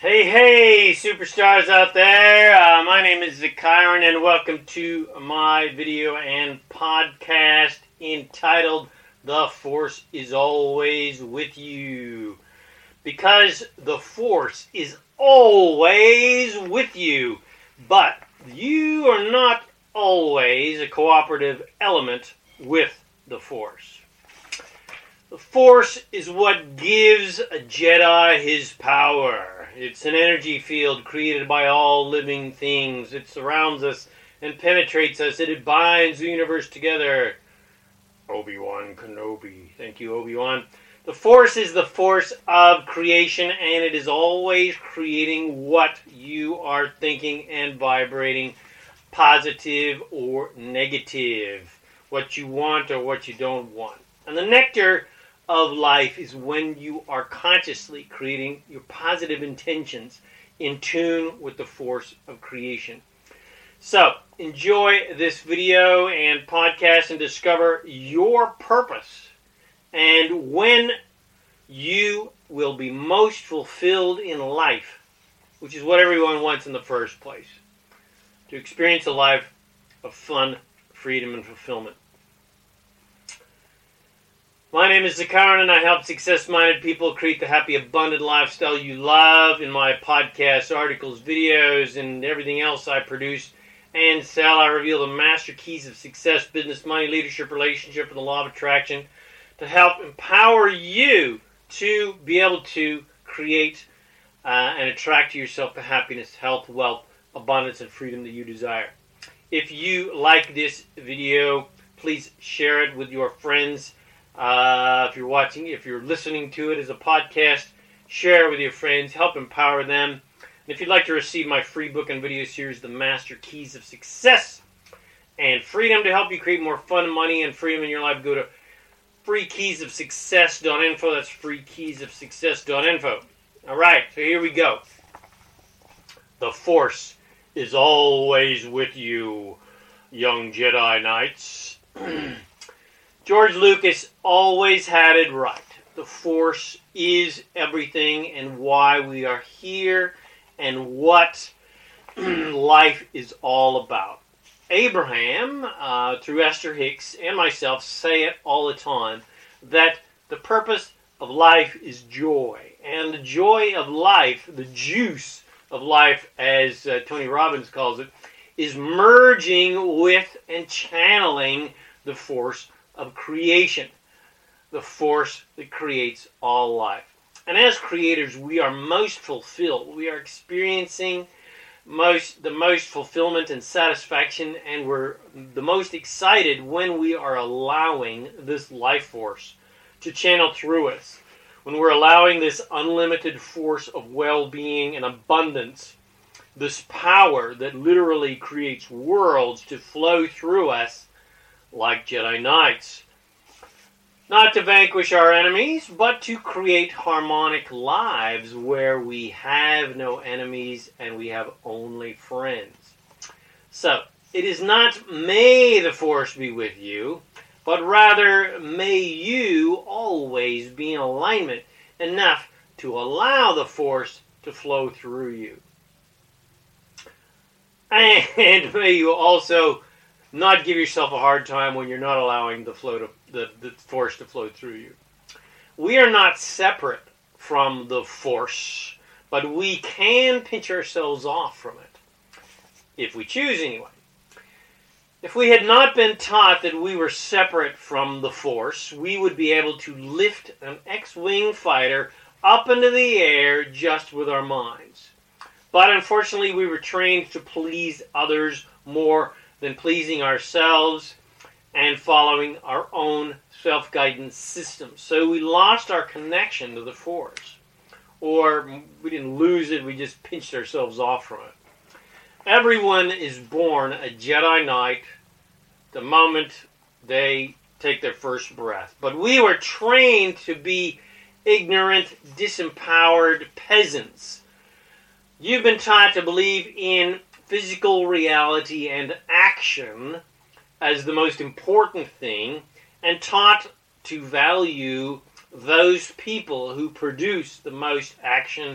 Hey, superstars out there. My name is Zakaran, and welcome to my video and podcast entitled The Force is Always With You. Because the Force is always with you, but you are not always a cooperative element with the Force. The Force is what gives a Jedi his power. It's an energy field created by all living things. It surrounds us and penetrates us. It binds the universe together. Obi-Wan Kenobi. Thank you, Obi-Wan. The Force is the force of creation, and it is always creating what you are thinking and vibrating, positive or negative, what you want or what you don't want. And the nectar of life is when you are consciously creating your positive intentions in tune with the force of creation. So, enjoy this video and podcast and discover your purpose and when you will be most fulfilled in life, which is what everyone wants in the first place, to experience a life of fun, freedom, and fulfillment. My name is Zakaran, and I help success-minded people create the happy, abundant lifestyle you love in my podcasts, articles, videos, and everything else I produce and sell. I reveal the master keys of success, business, money, leadership, relationship, and the law of attraction to help empower you to be able to create and attract to yourself the happiness, health, wealth, abundance, and freedom that you desire. If you like this video, please share it with your friends. If you're listening to it as a podcast, share it with your friends, help empower them. And if you'd like to receive my free book and video series, The Master Keys of Success and Freedom, to help you create more fun, money, and freedom in your life, go to freekeysofsuccess.info. That's freekeysofsuccess.info. All right, so here we go. The Force is always with you, young Jedi Knights. George Lucas always had it right. The Force is everything and why we are here and what life is all about. Abraham, through Esther Hicks and myself, say it all the time, that the purpose of life is joy. And the joy of life, the juice of life, as Tony Robbins calls it, is merging with and channeling the force of creation, the force that creates all life. And as creators, we are most fulfilled. We are experiencing the most fulfillment and satisfaction, and we're the most excited when we are allowing this life force to channel through us, when we're allowing this unlimited force of well-being and abundance, this power that literally creates worlds, to flow through us like Jedi Knights. Not to vanquish our enemies, but to create harmonic lives where we have no enemies and we have only friends. So, it is not may the Force be with you, but rather may you always be in alignment enough to allow the Force to flow through you. And may you also not give yourself a hard time when you're not allowing the force to flow through you. We are not separate from the force, but we can pinch ourselves off from it, if we choose anyway. If we had not been taught that we were separate from the force, we would be able to lift an X-Wing fighter up into the air just with our minds. But unfortunately, we were trained to please others more than pleasing ourselves and following our own self-guidance system. So we lost our connection to the Force. Or we didn't lose it, we just pinched ourselves off from it. Everyone is born a Jedi Knight the moment they take their first breath. But we were trained to be ignorant, disempowered peasants. You've been taught to believe in physical reality and action as the most important thing, and taught to value those people who produce the most action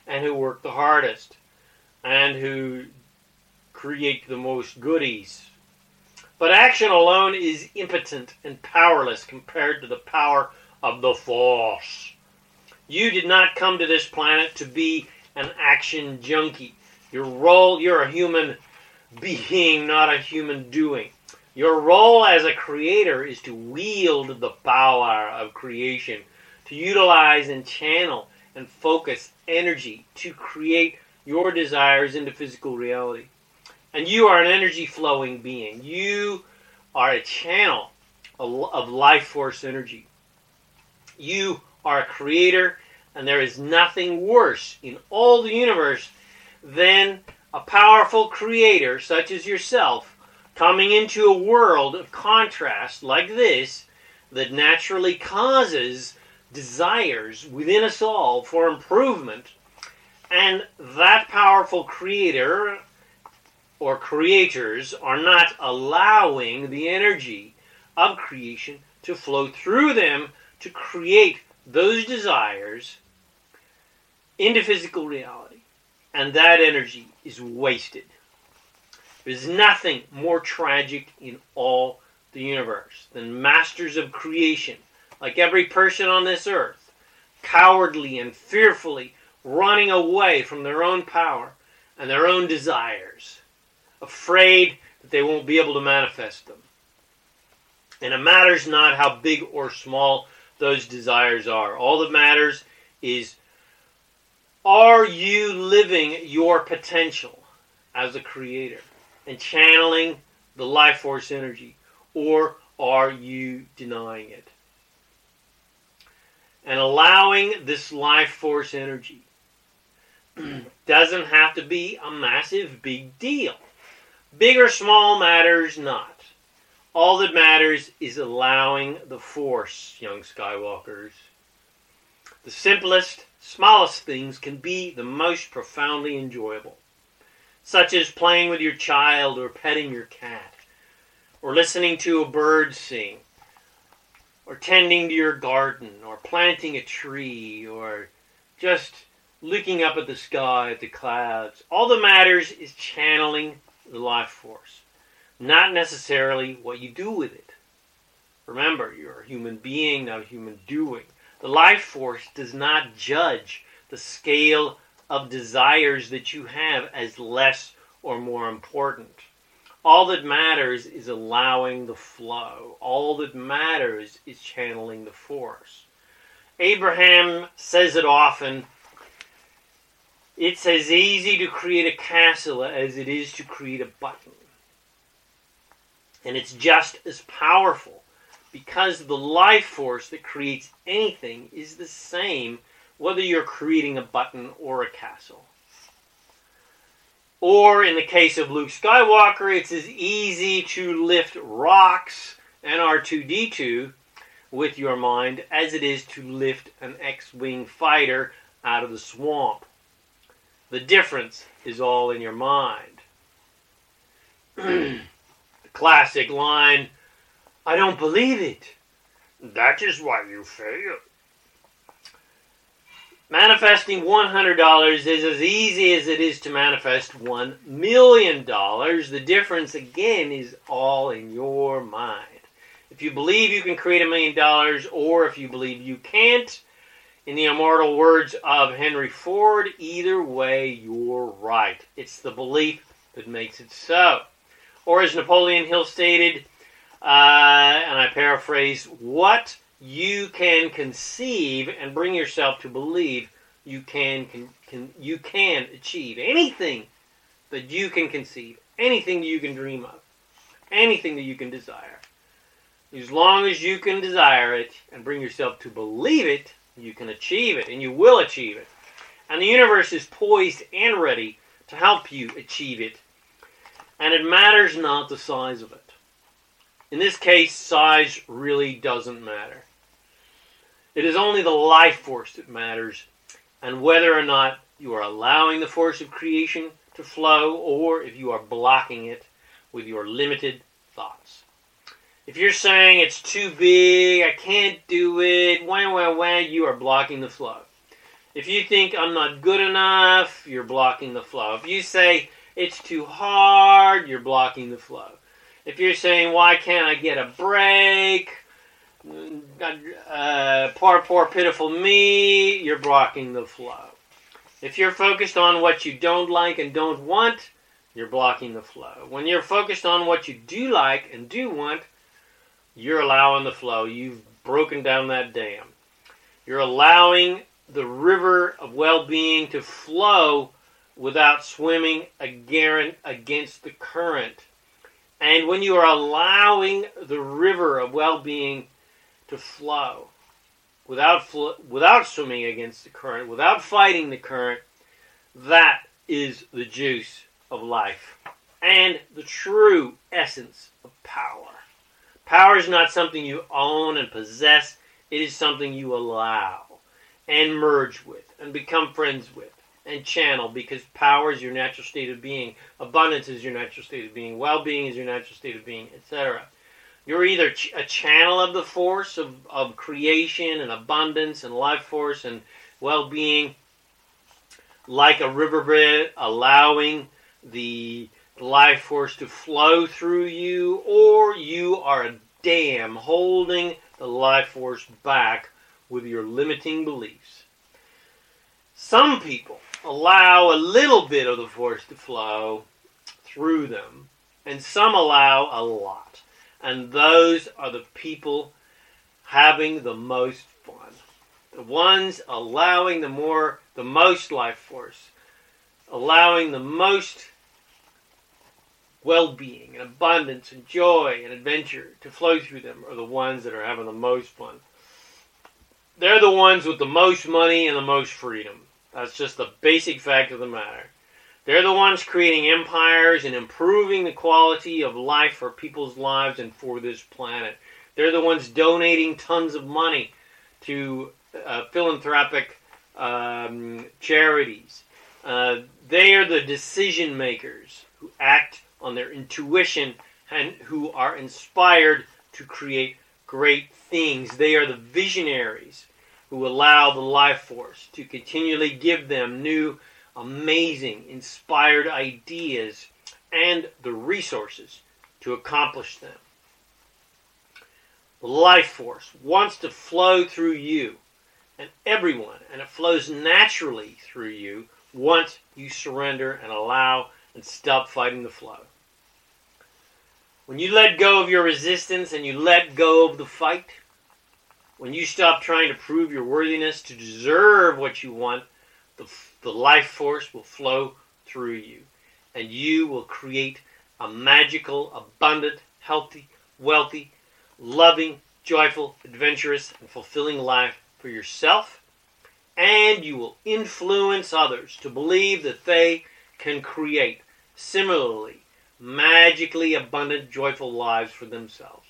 and who work the hardest and who create the most goodies. But action alone is impotent and powerless compared to the power of the Force. You did not come to this planet to be an action junkie. You're a human being, not a human doing. Your role as a creator is to wield the power of creation, to utilize and channel and focus energy to create your desires into physical reality. And you are an energy-flowing being. You are a channel of life force energy. You are a creator, and there is nothing worse in all the universe than a powerful creator such as yourself coming into a world of contrast like this that naturally causes desires within us all for improvement. And that powerful creator or creators are not allowing the energy of creation to flow through them to create those desires into physical reality. And that energy is wasted. There's nothing more tragic in all the universe than masters of creation, like every person on this earth, cowardly and fearfully running away from their own power and their own desires, afraid that they won't be able to manifest them. And it matters not how big or small those desires are. All that matters is, are you living your potential as a creator and channeling the life force energy, or are you denying it? And allowing this life force energy doesn't have to be a massive big deal. Big or small matters not. All that matters is allowing the Force, young Skywalkers. The simplest, smallest things can be the most profoundly enjoyable, such as playing with your child or petting your cat, or listening to a bird sing, or tending to your garden, or planting a tree, or just looking up at the sky, at the clouds. All that matters is channeling the life force, not necessarily what you do with it. Remember, you're a human being, not a human doing. The life force does not judge the scale of desires that you have as less or more important. All that matters is allowing the flow. All that matters is channeling the force. Abraham says it often. It's as easy to create a castle as it is to create a button. And it's just as powerful because the life force that creates anything is the same whether you're creating a button or a castle. Or in the case of Luke Skywalker, it's as easy to lift rocks and R2-D2 with your mind as it is to lift an X-Wing fighter out of the swamp. The difference is all in your mind. The classic line, "I don't believe it." "That is why you fail." Manifesting $100 is as easy as it is to manifest $1 million. The difference, again, is all in your mind. If you believe you can create $1 million, or if you believe you can't, in the immortal words of Henry Ford, either way, you're right. It's the belief that makes it so. Or as Napoleon Hill stated, and I paraphrase, what you can conceive and bring yourself to believe, you can achieve. Anything that you can conceive, anything you can dream of, anything that you can desire. As long as you can desire it and bring yourself to believe it, you can achieve it, and you will achieve it. And the universe is poised and ready to help you achieve it. And it matters not the size of it. In this case, size really doesn't matter. It is only the life force that matters, and whether or not you are allowing the force of creation to flow, or if you are blocking it with your limited thoughts. If you're saying it's too big, I can't do it, you are blocking the flow. If you think I'm not good enough, you're blocking the flow. If you say it's too hard, you're blocking the flow. If you're saying, why can't I get a break? Poor, pitiful me, you're blocking the flow. If you're focused on what you don't like and don't want, you're blocking the flow. When you're focused on what you do like and do want, you're allowing the flow. You've broken down that dam. You're allowing the river of well-being to flow without swimming against the current. And when you are allowing the river of well-being to flow without swimming against the current, without fighting the current, that is the juice of life and the true essence of power. Power is not something you own and possess. It is something you allow and merge with and become friends with and channel, because power is your natural state of being, abundance is your natural state of being, well-being is your natural state of being, etc. You're either a channel of the force of creation and abundance and life force and well-being, like a riverbed, allowing the life force to flow through you, or you are a dam holding the life force back with your limiting beliefs. Some people allow a little bit of the force to flow through them, and some allow a lot. And those are the people having the most fun. The ones allowing the most life force, allowing the most well-being and abundance and joy and adventure to flow through them are the ones that are having the most fun. They're the ones with the most money and the most freedom. That's just the basic fact of the matter. They're the ones creating empires and improving the quality of life for people's lives and for this planet. They're the ones donating tons of money to philanthropic charities. They are the decision makers who act on their intuition and who are inspired to create great things. They are the visionaries who allow the life force to continually give them new, amazing, inspired ideas and the resources to accomplish them. The life force wants to flow through you and everyone, and it flows naturally through you once you surrender and allow and stop fighting the flow. When you let go of your resistance and you let go of the fight, when you stop trying to prove your worthiness to deserve what you want, the life force will flow through you, and you will create a magical, abundant, healthy, wealthy, loving, joyful, adventurous, and fulfilling life for yourself, and you will influence others to believe that they can create similarly magically abundant, joyful lives for themselves.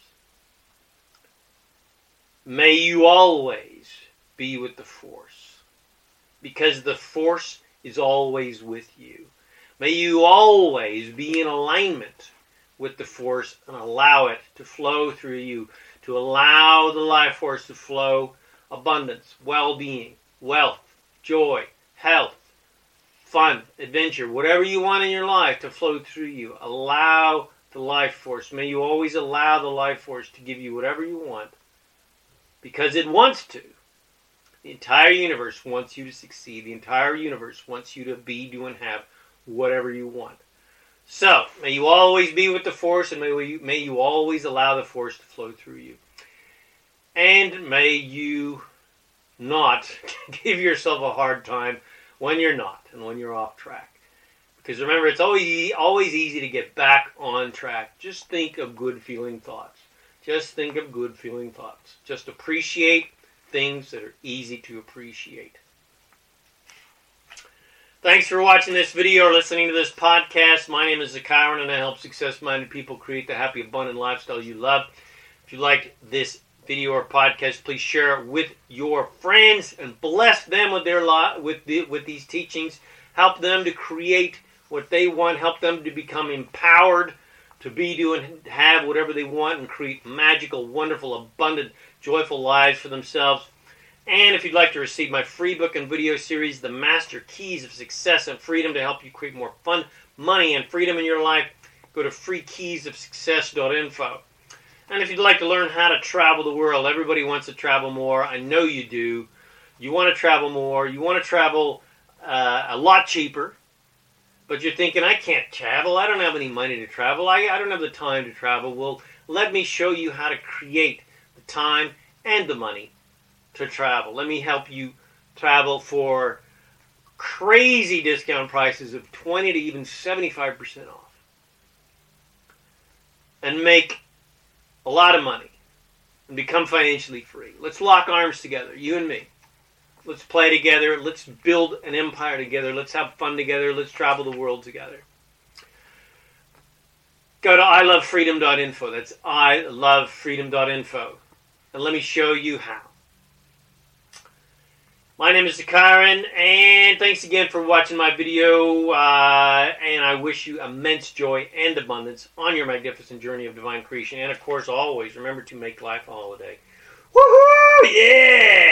May you always be with the force, because the force is always with you. May you always be in alignment with the force and allow it to flow through you, to allow the life force to flow abundance, well-being, wealth, joy, health, fun, adventure, whatever you want in your life to flow through you. Allow the life force. May you always allow the life force to give you whatever you want, because it wants to. The entire universe wants you to succeed. The entire universe wants you to be, do, and have whatever you want. So, may you always be with the force, and may you always allow the force to flow through you. And may you not give yourself a hard time when you're not and when you're off track. Because remember, it's always easy to get back on track. Just think of good feeling thoughts. Just think of good feeling thoughts. Just appreciate things that are easy to appreciate. Thanks for watching this video or listening to this podcast. My name is Zakaran, and I help success-minded people create the happy, abundant lifestyle you love. If you like this video or podcast, please share it with your friends and bless them with their with these teachings. Help them to create what they want. Help them to become empowered to be, do, and have whatever they want and create magical, wonderful, abundant, joyful lives for themselves And if you'd like to receive my free book and video series, The Master Keys of Success and Freedom, to help you create more fun, money, and freedom in your life, go to freekeysofsuccess.info. And if you'd like to learn how to travel the world, everybody wants to travel more. I know you do. You want to travel more. You want to travel a lot cheaper. But you're thinking, I can't travel. I don't have any money to travel. I don't have the time to travel. Well, let me show you how to create the time and the money to travel. Let me help you travel for crazy discount prices of 20 to even 75% off. And make a lot of money and become financially free. Let's lock arms together, you and me. Let's play together. Let's build an empire together. Let's have fun together. Let's travel the world together. Go to ilovefreedom.info. That's ilovefreedom.info. And let me show you how. My name is Zakarin, and thanks again for watching my video. And I wish you immense joy and abundance on your magnificent journey of divine creation. And of course, always remember to make life a holiday. Woohoo! Yeah!